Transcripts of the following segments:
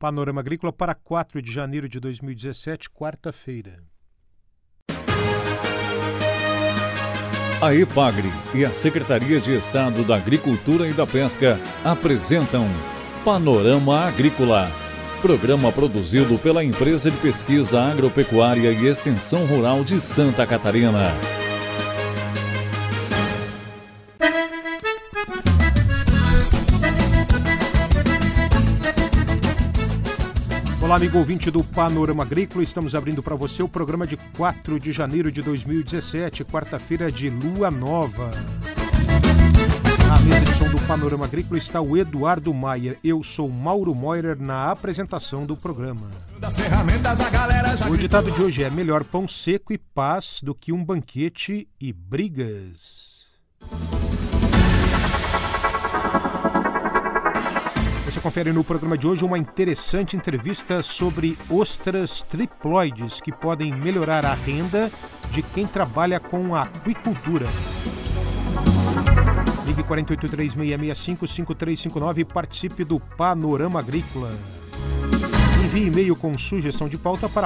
Panorama Agrícola para 4 de janeiro de 2017, quarta-feira. A EPAGRE e a Secretaria de Estado da Agricultura e da Pesca apresentam Panorama Agrícola, programa produzido pela Empresa de Pesquisa Agropecuária e Extensão Rural de Santa Catarina. Olá, amigo ouvinte do Panorama Agrícola, estamos abrindo para você o programa de 4 de janeiro de 2017, quarta-feira de lua nova. Na mesa de som do Panorama Agrícola está o Eduardo Maier, eu sou Mauro Moirer na apresentação do programa. O ditado de hoje é: melhor pão seco e paz do que um banquete e brigas. Você confere no programa de hoje uma interessante entrevista sobre ostras triploides que podem melhorar a renda de quem trabalha com a aquicultura. Ligue 4836655359 e participe do Panorama Agrícola. Envie e-mail com sugestão de pauta para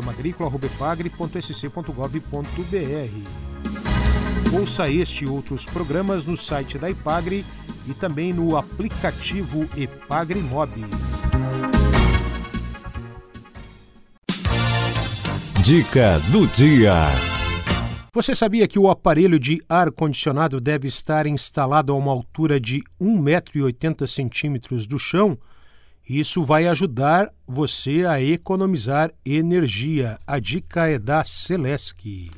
panoramaagricola@epagre.sc.gov.br. Ouça este e outros programas no site da EPAGRE e também no aplicativo EPAGRE Mob. Dica do dia. Você sabia que o aparelho de ar-condicionado deve estar instalado a uma altura de 1,80 m do chão? Isso vai ajudar você a economizar energia. A dica é da Celesc.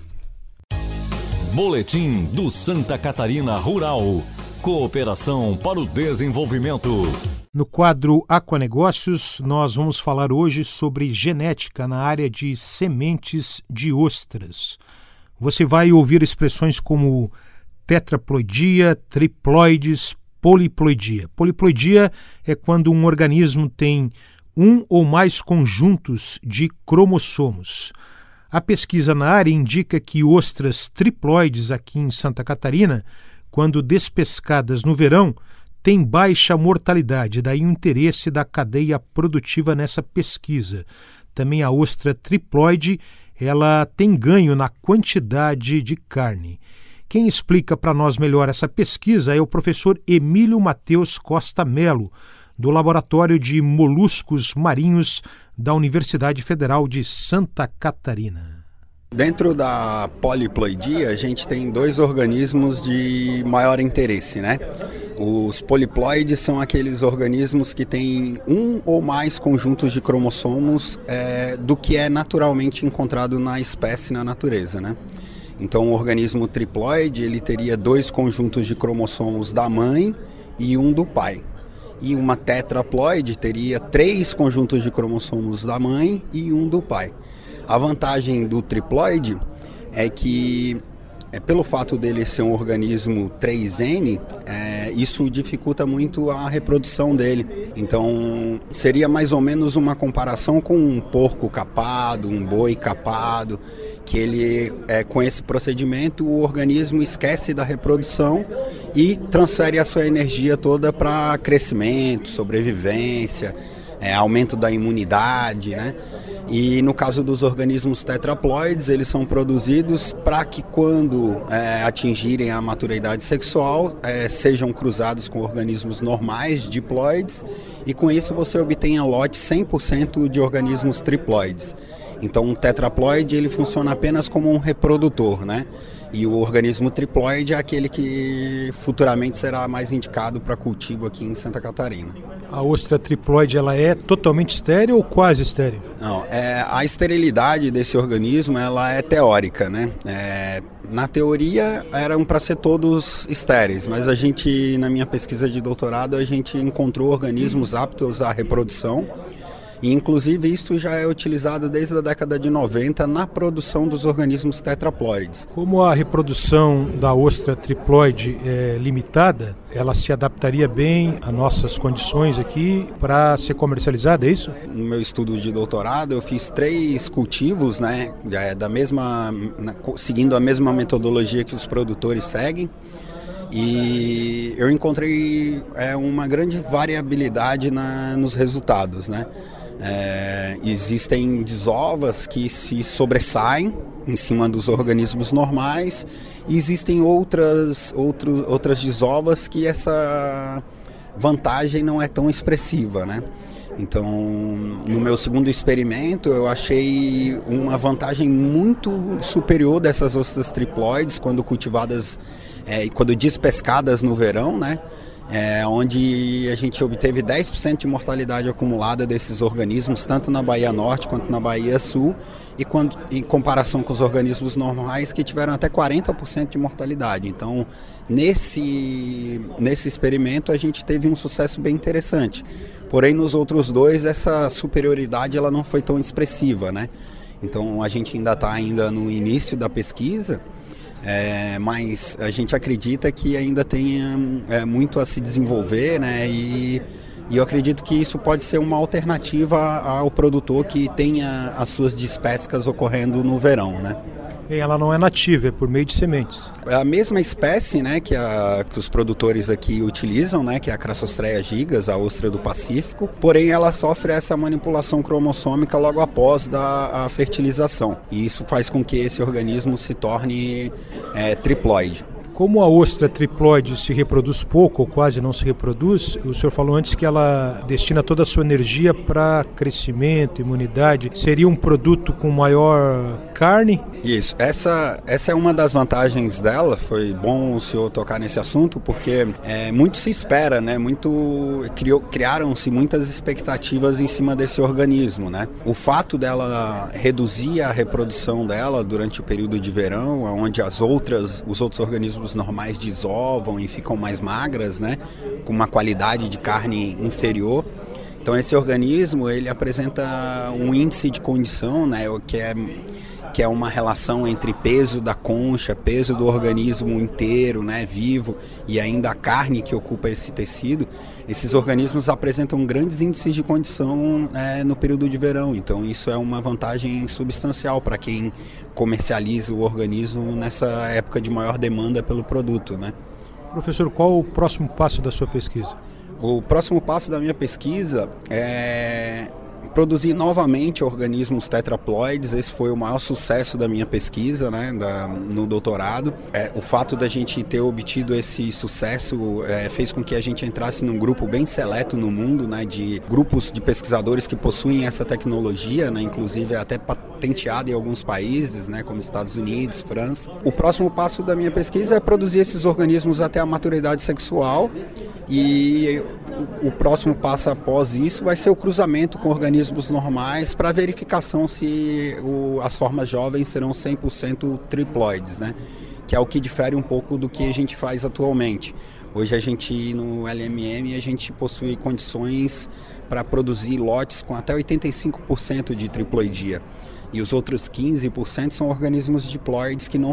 Boletim do Santa Catarina Rural. Cooperação para o desenvolvimento. No quadro Aquanegócios, nós vamos falar hoje sobre genética na área de sementes de ostras. Você vai ouvir expressões como tetraploidia, triploides, poliploidia. Poliploidia é quando um organismo tem um ou mais conjuntos de cromossomos. A pesquisa na área indica que ostras triploides aqui em Santa Catarina, quando despescadas no verão, têm baixa mortalidade, daí o interesse da cadeia produtiva nessa pesquisa. Também a ostra triploide, ela tem ganho na quantidade de carne. Quem explica para nós melhor essa pesquisa é o professor Emílio Mateus Costa Melo, do Laboratório de Moluscos Marinhos da Universidade Federal de Santa Catarina. Dentro da poliploidia, a gente tem dois organismos de maior interesse, né? Os poliploides são aqueles organismos que têm um ou mais conjuntos de cromossomos do que é naturalmente encontrado na espécie, na natureza, né? Então, o organismo triploide, ele teria dois conjuntos de cromossomos da mãe e um do pai. E uma tetraploide teria três conjuntos de cromossomos da mãe e um do pai. A vantagem do triploide é que, pelo fato dele ser um organismo 3N, isso dificulta muito a reprodução dele. Então, seria mais ou menos uma comparação com um porco capado, um boi capado, que ele, com esse procedimento, o organismo esquece da reprodução e transfere a sua energia toda para crescimento, sobrevivência, aumento da imunidade, né? E no caso dos organismos tetraploides, eles são produzidos para que quando atingirem a maturidade sexual, sejam cruzados com organismos normais, diploides, e com isso você obtenha lote 100% de organismos triploides. Então, um tetraploide, ele funciona apenas como um reprodutor, né? E o organismo triploide é aquele que futuramente será mais indicado para cultivo aqui em Santa Catarina. A ostra triploide, ela é totalmente estéril ou quase estéril? Não, a esterilidade desse organismo, ela é teórica, né? Na teoria, eram para ser todos estéreis, mas a gente, na minha pesquisa de doutorado, a gente encontrou organismos aptos à reprodução. E, inclusive, isso já é utilizado desde a década de 90 na produção dos organismos tetraploides. Como a reprodução da ostra triploide é limitada, ela se adaptaria bem às nossas condições aqui para ser comercializada, é isso? No meu estudo de doutorado, eu fiz 3 cultivos, né, seguindo a mesma metodologia que os produtores seguem. E eu encontrei uma grande variabilidade nos resultados, né? Existem desovas que se sobressaem em cima dos organismos normais, e existem outras desovas que essa vantagem não é tão expressiva, né? Então, no meu segundo experimento, eu achei uma vantagem muito superior dessas ostras triploides quando cultivadas e quando despescadas no verão, né? Onde a gente obteve 10% de mortalidade acumulada desses organismos, tanto na Bahia Norte quanto na Bahia Sul, em comparação com os organismos normais que tiveram até 40% de mortalidade. Então, nesse experimento, a gente teve um sucesso bem interessante. Porém, nos outros dois, essa superioridade ela não foi tão expressiva, né? Então, a gente ainda está no início da pesquisa, mas a gente acredita que ainda tem muito a se desenvolver, né? E eu acredito que isso pode ser uma alternativa ao produtor que tenha as suas despescas ocorrendo no verão, né? E ela não é nativa, é por meio de sementes. É a mesma espécie, né, que os produtores aqui utilizam, né, que é a Crassostreia gigas, a ostra do Pacífico, porém ela sofre essa manipulação cromossômica logo após a fertilização. E isso faz com que esse organismo se torne triploide. Como a ostra triploide se reproduz pouco ou quase não se reproduz, o senhor falou antes que ela destina toda a sua energia para crescimento, imunidade. Seria um produto com maior carne? Isso. Essa é uma das vantagens dela. Foi bom o senhor tocar nesse assunto, porque muito se espera, né? Criaram-se muitas expectativas em cima desse organismo, né? O fato dela reduzir a reprodução dela durante o período de verão, onde os outros organismos normais desovam e ficam mais magras, né, com uma qualidade de carne inferior. Então esse organismo ele apresenta um índice de condição, né, que é uma relação entre peso da concha, peso do organismo inteiro, né, vivo, e ainda a carne que ocupa esse tecido. Esses organismos apresentam grandes índices de condição no período de verão. Então isso é uma vantagem substancial para quem comercializa o organismo nessa época de maior demanda pelo produto, né? Professor, qual o próximo passo da sua pesquisa? O próximo passo da minha pesquisa é produzir novamente organismos tetraploides. Esse foi o maior sucesso da minha pesquisa, né, no doutorado. O fato da gente ter obtido esse sucesso fez com que a gente entrasse num grupo bem seleto no mundo, né, de grupos de pesquisadores que possuem essa tecnologia, né, inclusive até patenteada em alguns países, né, como Estados Unidos, França. O próximo passo da minha pesquisa é produzir esses organismos até a maturidade sexual, e o próximo passo após isso vai ser o cruzamento com organismos normais para verificação se as formas jovens serão 100% triploides, né? Que é o que difere um pouco do que a gente faz atualmente. Hoje a gente, no LMM, a gente possui condições para produzir lotes com até 85% de triploidia. E os outros 15% são organismos diploides que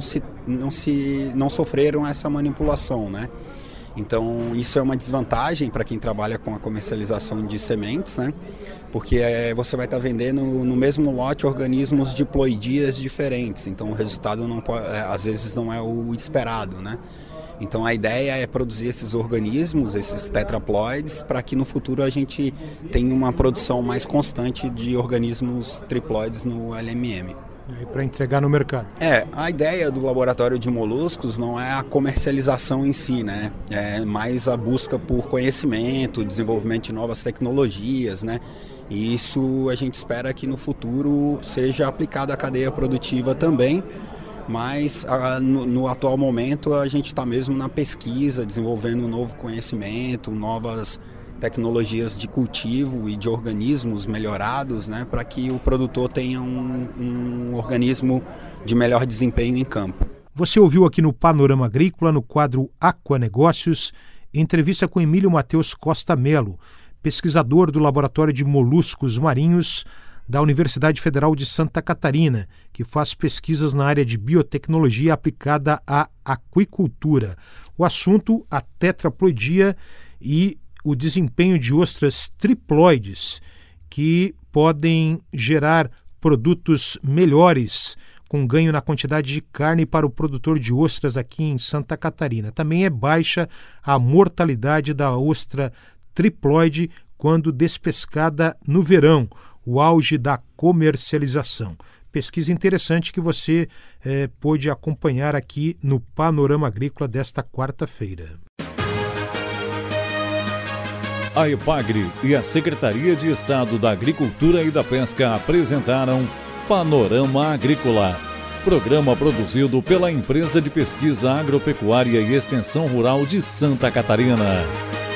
não sofreram essa manipulação, né? Então isso é uma desvantagem para quem trabalha com a comercialização de sementes, né? Porque você vai estar vendendo no mesmo lote organismos diploidias diferentes, então o resultado às vezes não é o esperado, né? Então a ideia é produzir esses organismos, esses tetraploides, para que no futuro a gente tenha uma produção mais constante de organismos triploides no LMM. Para entregar no mercado. A ideia do laboratório de moluscos não é a comercialização em si, né? É mais a busca por conhecimento, desenvolvimento de novas tecnologias, né? E isso a gente espera que no futuro seja aplicado à cadeia produtiva também, mas no atual momento a gente está mesmo na pesquisa, desenvolvendo um novo conhecimento, novas tecnologias de cultivo e de organismos melhorados, né, para que o produtor tenha um organismo de melhor desempenho em campo. Você ouviu aqui no Panorama Agrícola, no quadro Aquanegócios, entrevista com Emílio Matheus Costa Melo, pesquisador do Laboratório de Moluscos Marinhos da Universidade Federal de Santa Catarina, que faz pesquisas na área de biotecnologia aplicada à aquicultura. O assunto, a tetraploidia e o desempenho de ostras triploides, que podem gerar produtos melhores, com ganho na quantidade de carne para o produtor de ostras aqui em Santa Catarina. Também é baixa a mortalidade da ostra triploide quando despescada no verão. o auge da comercialização. Pesquisa interessante que você pôde acompanhar aqui no Panorama Agrícola desta quarta-feira. A EPAGRE e a Secretaria de Estado da Agricultura e da Pesca apresentaram Panorama Agrícola, programa produzido pela Empresa de Pesquisa Agropecuária e Extensão Rural de Santa Catarina.